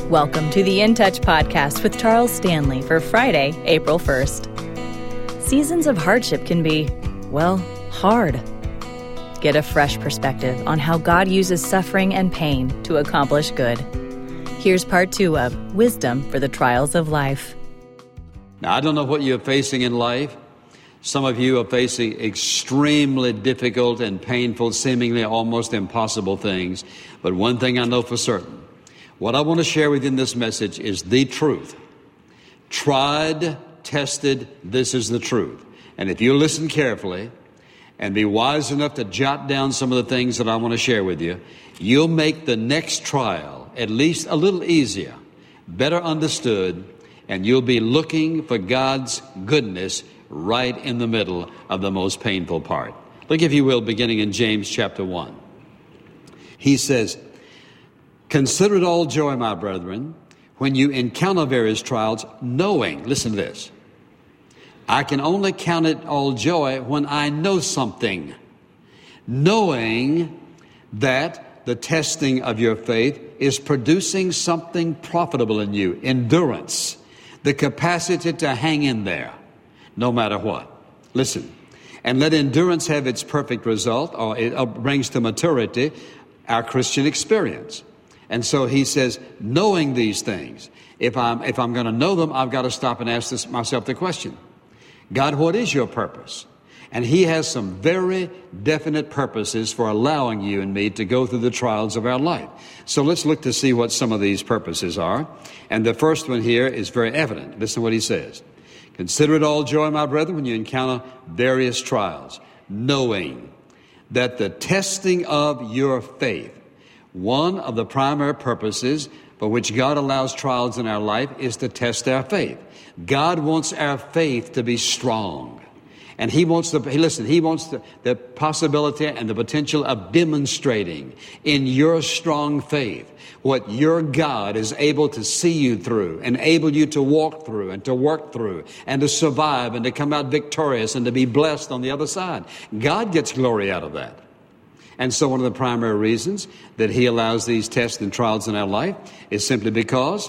Welcome to the In Touch podcast with Charles Stanley for Friday, April 1st. Seasons of hardship can be, well, hard. Get a fresh perspective on how God uses suffering and pain to accomplish good. Here's part 2 of Wisdom for the Trials of Life. Now, I don't know what you're facing in life. Some of you are facing extremely difficult and painful, seemingly almost impossible things. But one thing I know for certain, what I want to share with you in this message is the truth. Tried, tested, this is the truth. And if you listen carefully and be wise enough to jot down some of the things that I want to share with you, you'll make the next trial at least a little easier, better understood, and you'll be looking for God's goodness right in the middle of the most painful part. Look, if you will, beginning in James chapter 1. He says, "Consider it all joy, my brethren, when you encounter various trials, knowing," listen to this, "I can only count it all joy when I know something, knowing that the testing of your faith is producing something profitable in you, endurance, the capacity to hang in there, no matter what." Listen, "And let endurance have its perfect result," or it brings to maturity, our Christian experience. And so he says, knowing these things, if I'm going to know them, I've got to stop and ask myself the question, God, what is your purpose? And he has some very definite purposes for allowing you and me to go through the trials of our life. So let's look to see what some of these purposes are. And the first one here is very evident. Listen to what he says. "Consider it all joy, my brethren, when you encounter various trials, knowing that the testing of your faith," one of the primary purposes for which God allows trials in our life is to test our faith. God wants our faith to be strong. And he wants the possibility and the potential of demonstrating in your strong faith what your God is able to see you through, enable you to walk through and to work through and to survive and to come out victorious and to be blessed on the other side. God gets glory out of that. And so one of the primary reasons that he allows these tests and trials in our life is simply because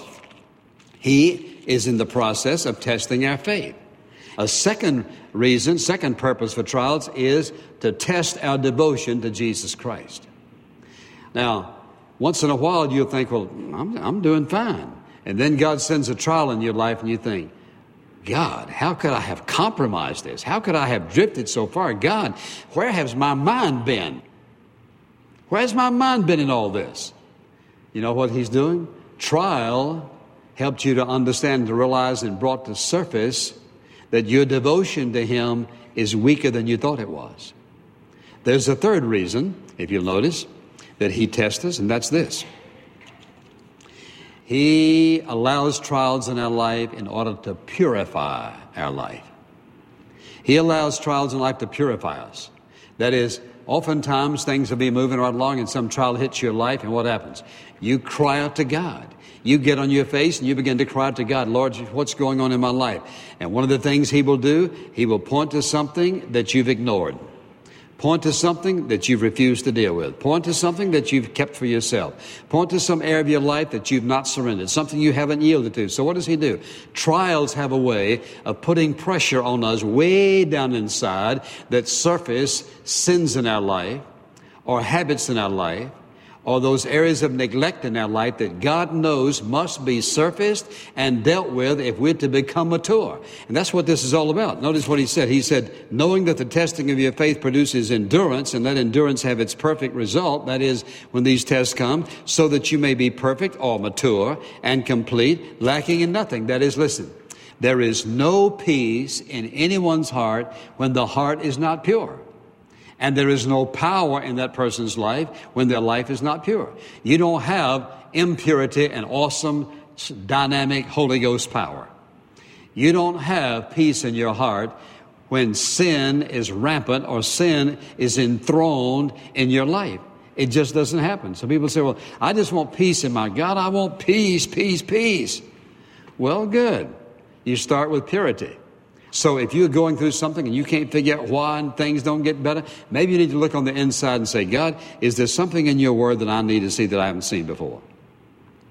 he is in the process of testing our faith. A second purpose for trials is to test our devotion to Jesus Christ. Now, once in a while you'll think, well, I'm doing fine. And then God sends a trial in your life and you think, God, how could I have compromised this? How could I have drifted so far? God, where has my mind been? Where has my mind been in all this? You know what he's doing? Trial helped you to understand, to realize, and brought to surface that your devotion to him is weaker than you thought it was. There's a third reason, if you'll notice, that he tests us, and that's this. He allows trials in our life in order to purify our life. He allows trials in life to purify us. That is, oftentimes things will be moving right along and some trial hits your life, and what happens? You cry out to God. You get on your face and you begin to cry out to God, Lord, what's going on in my life? And one of the things he will do, he will point to something that you've ignored. Point to something that you've refused to deal with. Point to something that you've kept for yourself. Point to some area of your life that you've not surrendered, something you haven't yielded to. So what does he do? Trials have a way of putting pressure on us way down inside that surface sins in our life or habits in our life or those areas of neglect in our life that God knows must be surfaced and dealt with if we're to become mature. And that's what this is all about. Notice what he said. He said, knowing that the testing of your faith produces endurance, and let endurance have its perfect result, that is, when these tests come, so that you may be perfect or mature and complete, lacking in nothing. That is, listen, there is no peace in anyone's heart when the heart is not pure. And there is no power in that person's life when their life is not pure. You don't have impurity and awesome, dynamic Holy Ghost power. You don't have peace in your heart when sin is rampant or sin is enthroned in your life. It just doesn't happen. So people say, well, I just want peace in my God. I want peace, peace, peace. Well, good. You start with purity. So if you're going through something and you can't figure out why and things don't get better, maybe you need to look on the inside and say, God, is there something in your word that I need to see that I haven't seen before?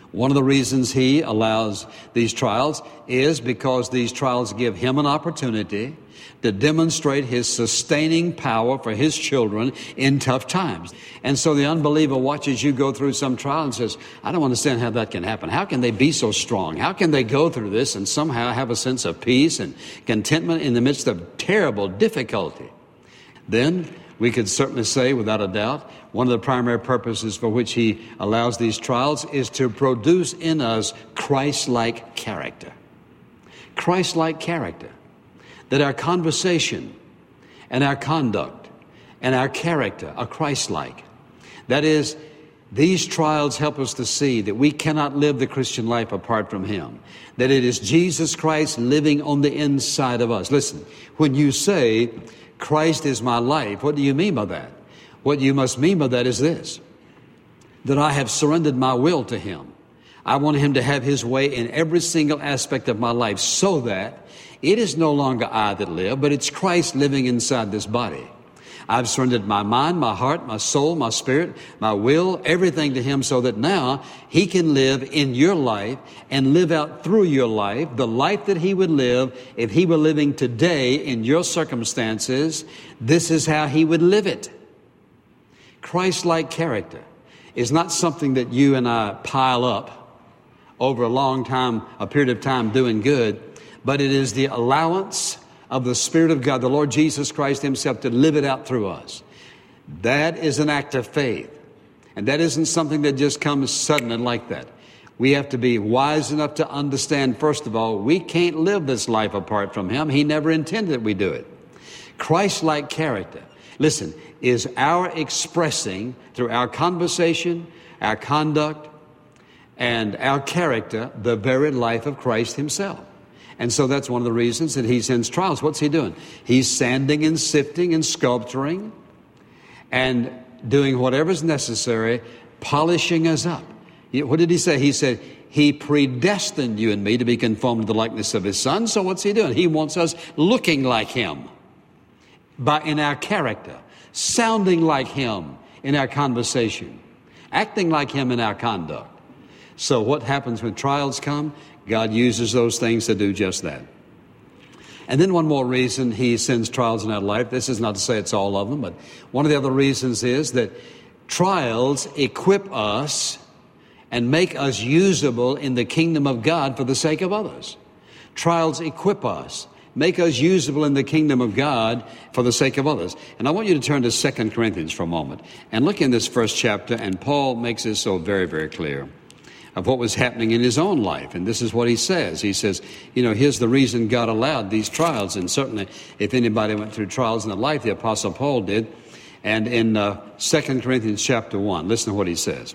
One of the reasons he allows these trials is because these trials give him an opportunity to demonstrate his sustaining power for his children in tough times. And so the unbeliever watches you go through some trial and says, I don't understand how that can happen. How can they be so strong? How can they go through this and somehow have a sense of peace and contentment in the midst of terrible difficulty? Then we could certainly say, without a doubt, one of the primary purposes for which he allows these trials is to produce in us Christ-like character. Christ-like character. That our conversation and our conduct and our character are Christ-like. That is, these trials help us to see that we cannot live the Christian life apart from him. That it is Jesus Christ living on the inside of us. Listen, when you say, Christ is my life, what do you mean by that? What you must mean by that is this, that I have surrendered my will to him. I want him to have his way in every single aspect of my life so that it is no longer I that live, but it's Christ living inside this body. I've surrendered my mind, my heart, my soul, my spirit, my will, everything to him so that now he can live in your life and live out through your life the life that he would live if he were living today in your circumstances. This is how he would live it. Christ-like character is not something that you and I pile up over a long time, a period of time doing good, but it is the allowance of the Spirit of God, the Lord Jesus Christ himself, to live it out through us. That is an act of faith. And that isn't something that just comes suddenly like that. We have to be wise enough to understand, first of all, we can't live this life apart from him. He never intended that we do it. Christ-like character, listen, is our expressing through our conversation, our conduct, and our character, the very life of Christ himself. And so that's one of the reasons that he sends trials. What's he doing? He's sanding and sifting and sculpturing and doing whatever's necessary, polishing us up. What did he say? He said, he predestined you and me to be conformed to the likeness of his Son. So what's he doing? He wants us looking like him in our character, sounding like him in our conversation, acting like him in our conduct. So what happens when trials come? God uses those things to do just that. And then one more reason he sends trials in our life. This is not to say it's all of them, but one of the other reasons is that trials equip us and make us usable in the kingdom of God for the sake of others. Trials equip us, make us usable in the kingdom of God for the sake of others. And I want you to turn to 2 Corinthians for a moment and look in this first chapter, and Paul makes this so very, very clear of what was happening in his own life. And this is what he says. He says, here's the reason God allowed these trials. And certainly if anybody went through trials in their life, the Apostle Paul did. And in 2 Corinthians chapter 1, listen to what he says.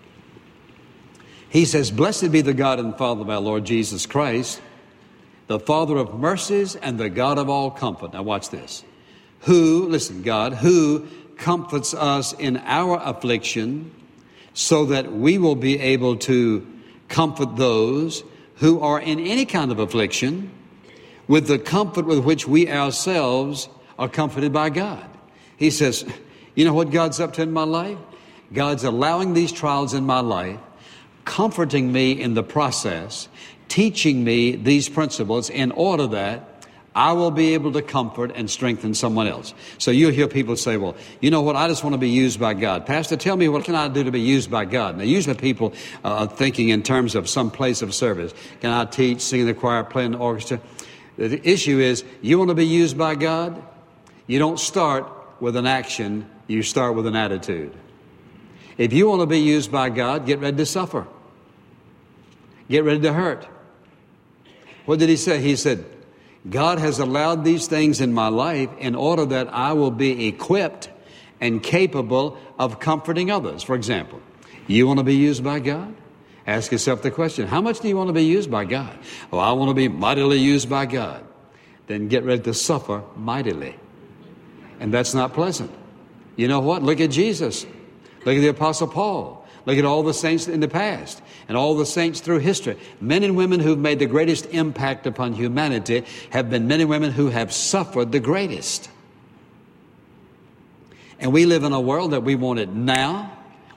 He says, blessed be the God and Father of our Lord Jesus Christ, the Father of mercies and the God of all comfort. Now watch this. God, who comforts us in our affliction, so that we will be able to comfort those who are in any kind of affliction with the comfort with which we ourselves are comforted by God. He says, you know what God's up to in my life? God's allowing these trials in my life, comforting me in the process, teaching me these principles in order that I will be able to comfort and strengthen someone else. So you'll hear people say, well, you know what? I just want to be used by God. Pastor, tell me, what can I do to be used by God? Now, usually people are thinking in terms of some place of service. Can I teach, sing in the choir, play in the orchestra? The issue is, you want to be used by God? You don't start with an action. You start with an attitude. If you want to be used by God, get ready to suffer. Get ready to hurt. What did he say? He said, God has allowed these things in my life in order that I will be equipped and capable of comforting others. For example, you want to be used by God? Ask yourself the question, how much do you want to be used by God? Oh, I want to be mightily used by God. Then get ready to suffer mightily. And that's not pleasant. You know what? Look at Jesus. Look at the Apostle Paul. Look at all the saints in the past and all the saints through history. Men and women who've made the greatest impact upon humanity have been men and women who have suffered the greatest. And we live in a world that we want it now.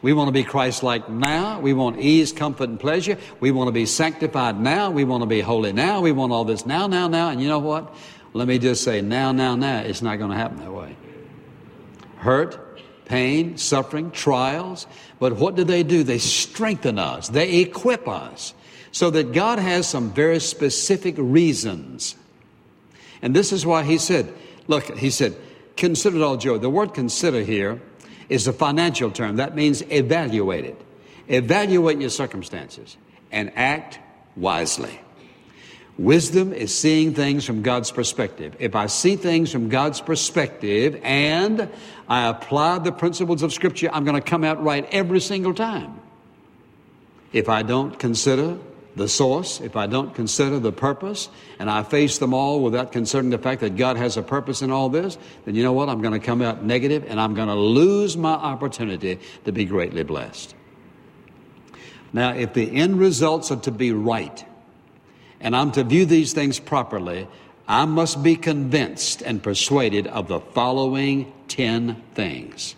We want to be Christ-like now. We want ease, comfort, and pleasure. We want to be sanctified now. We want to be holy now. We want all this now. And you know what? Let me just say, now. It's not going to happen that way. Hurt, pain, suffering, trials. But what do? They strengthen us. They equip us. So that God has some very specific reasons. And this is why he said, consider it all joy. The word consider here is a financial term. That means evaluate it. Evaluate your circumstances and act wisely. Wisdom is seeing things from God's perspective. If I see things from God's perspective and I apply the principles of Scripture, I'm going to come out right every single time. If I don't consider the source, if I don't consider the purpose, and I face them all without considering the fact that God has a purpose in all this, then you know what? I'm going to come out negative and I'm going to lose my opportunity to be greatly blessed. Now, if the end results are to be right, and I'm to view these things properly, I must be convinced and persuaded of the following 10 things.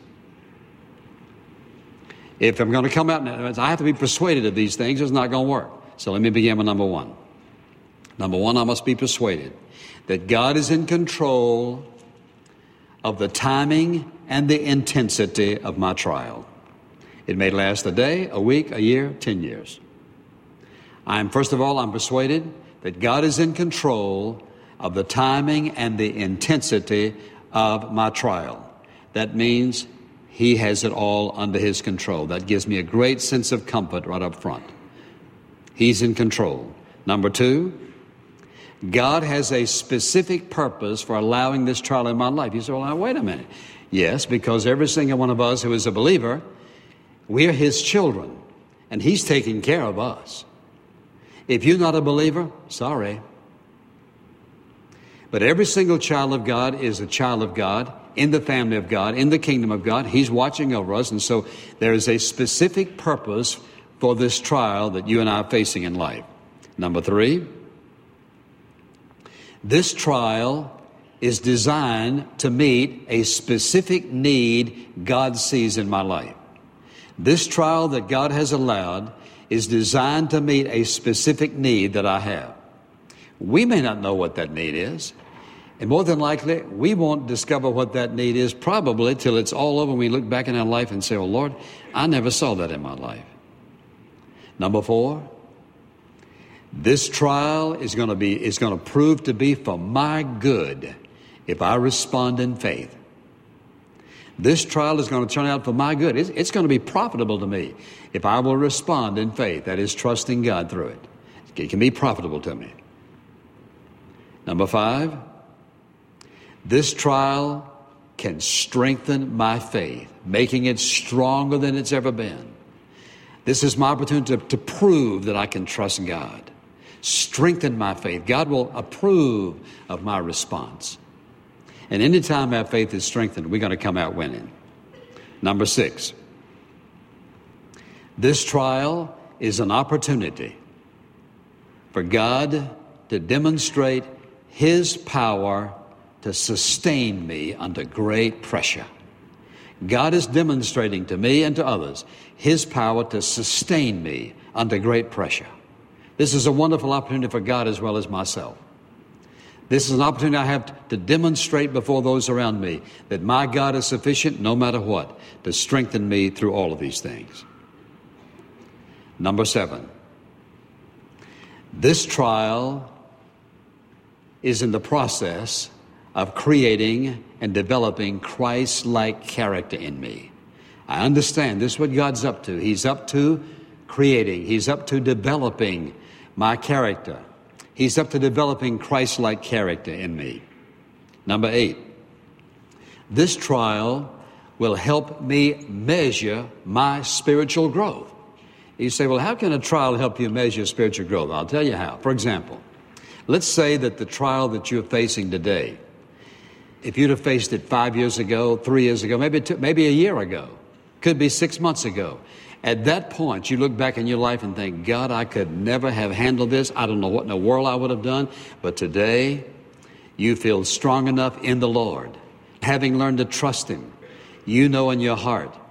If I'm going to come out, I have to be persuaded of these things. It's not going to work. So let me begin with number one. Number one, I must be persuaded that God is in control of the timing and the intensity of my trial. It may last a day, a week, a year, 10 years. First of all, I'm persuaded that God is in control of the timing and the intensity of my trial. That means He has it all under His control. That gives me a great sense of comfort right up front. He's in control. Number two, God has a specific purpose for allowing this trial in my life. You say, well, now, wait a minute. Yes, because every single one of us who is a believer, we're His children, and He's taking care of us. If you're not a believer, sorry. But every single child of God is a child of God, in the family of God, in the kingdom of God. He's watching over us, and so there is a specific purpose for this trial that you and I are facing in life. Number three, this trial is designed to meet a specific need God sees in my life. This trial that God has allowed is designed to meet a specific need that I have. We may not know what that need is, and more than likely, we won't discover what that need is probably till it's all over and we look back in our life and say, oh Lord, I never saw that in my life. Number four, this trial is going to prove to be for my good if I respond in faith. This trial is going to turn out for my good. It's going to be profitable to me if I will respond in faith. That is, trusting God through it. It can be profitable to me. Number five, this trial can strengthen my faith, making it stronger than it's ever been. This is my opportunity to prove that I can trust God. Strengthen my faith. God will approve of my response. And anytime our faith is strengthened, we're going to come out winning. Number six, this trial is an opportunity for God to demonstrate His power to sustain me under great pressure. God is demonstrating to me and to others His power to sustain me under great pressure. This is a wonderful opportunity for God as well as myself. This is an opportunity I have to demonstrate before those around me that my God is sufficient no matter what to strengthen me through all of these things. Number seven, this trial is in the process of creating and developing Christ-like character in me. I understand this is what God's up to. He's up to creating. He's up to developing my character. He's up to developing Christ-like character in me. Number eight, this trial will help me measure my spiritual growth. You say, well, how can a trial help you measure spiritual growth? I'll tell you how. For example, let's say that the trial that you're facing today, if you'd have faced it 5 years ago, 3 years ago, maybe a year ago, could be 6 months ago. At that point, you look back in your life and think, God, I could never have handled this. I don't know what in the world I would have done. But today, you feel strong enough in the Lord. Having learned to trust Him, you know in your heart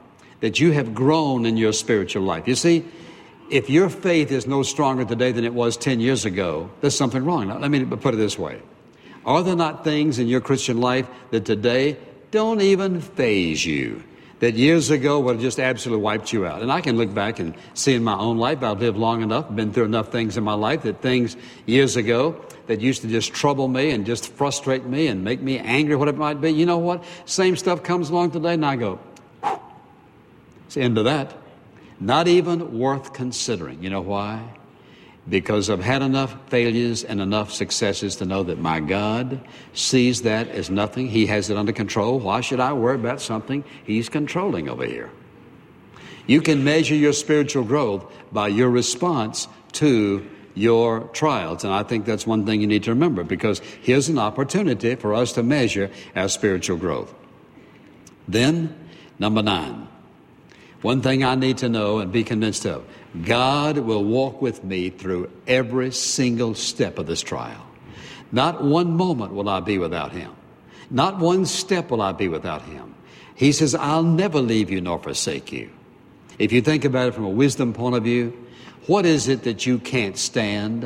that you have grown in your spiritual life. You see, if your faith is no stronger today than it was 10 years ago, there's something wrong. Now, let me put it this way. Are there not things in your Christian life that today don't even faze you, that years ago would have just absolutely wiped you out? And I can look back and see in my own life, I've lived long enough, been through enough things in my life that things years ago that used to just trouble me and just frustrate me and make me angry, whatever it might be. You know what? Same stuff comes along today and I go, it's the end of that. Not even worth considering. You know why? Because I've had enough failures and enough successes to know that my God sees that as nothing. He has it under control. Why should I worry about something He's controlling over here? You can measure your spiritual growth by your response to your trials. And I think that's one thing you need to remember, because here's an opportunity for us to measure our spiritual growth. Then, number 9. One thing I need to know and be convinced of: God will walk with me through every single step of this trial. Not one moment will I be without Him. Not one step will I be without Him. He says, I'll never leave you nor forsake you. If you think about it from a wisdom point of view, what is it that you can't stand?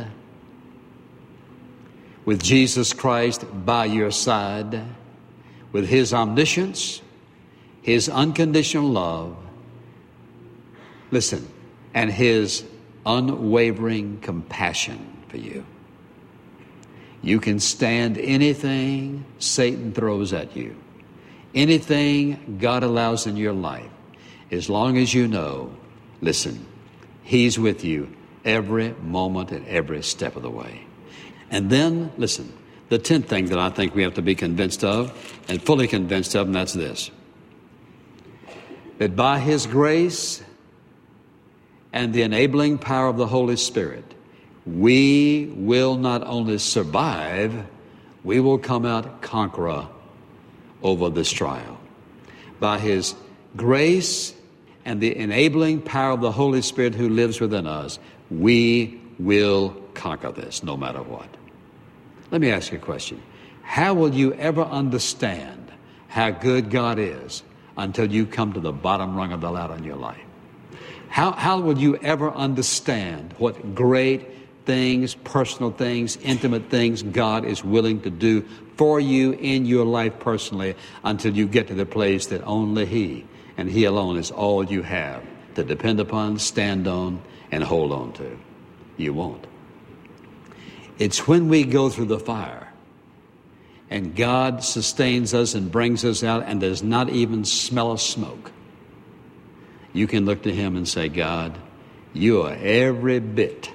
With Jesus Christ by your side, with His omniscience, His unconditional love, listen, and His unwavering compassion for you. You can stand anything Satan throws at you, anything God allows in your life, as long as you know, listen, He's with you every moment and every step of the way. And then, listen, the 10th thing that I think we have to be convinced of and fully convinced of, and that's this: that by His grace and the enabling power of the Holy Spirit, we will not only survive, we will come out conqueror over this trial. By His grace and the enabling power of the Holy Spirit who lives within us, we will conquer this no matter what. Let me ask you a question. How will you ever understand how good God is until you come to the bottom rung of the ladder in your life? How will you ever understand what great things, personal things, intimate things God is willing to do for you in your life personally until you get to the place that only He and He alone is all you have to depend upon, stand on, and hold on to? You won't. It's when we go through the fire and God sustains us and brings us out and there's not even smell of smoke, you can look to Him and say, God, you are every bit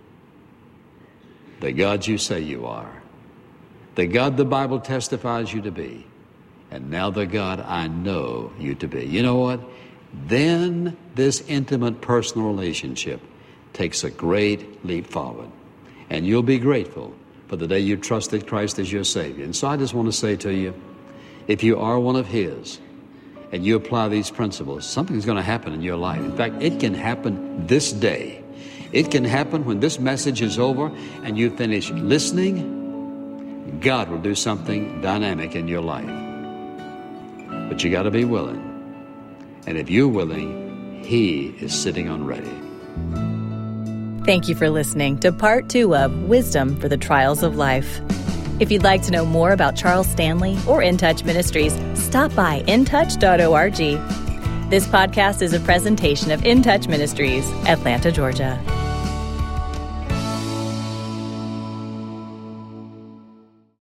the God you say you are, the God the Bible testifies you to be, and now the God I know you to be. You know what? Then this intimate personal relationship takes a great leap forward, and you'll be grateful for the day you trusted Christ as your Savior. And so I just want to say to you, if you are one of His, and you apply these principles, something's going to happen in your life. In fact, it can happen this day. It can happen when this message is over and you finish listening. God will do something dynamic in your life. But you got to be willing. And if you're willing, He is sitting on ready. Thank you for listening to Part 2 of Wisdom for the Trials of Life. If you'd like to know more about Charles Stanley or In Touch Ministries, stop by intouch.org. This podcast is a presentation of In Touch Ministries, Atlanta, Georgia.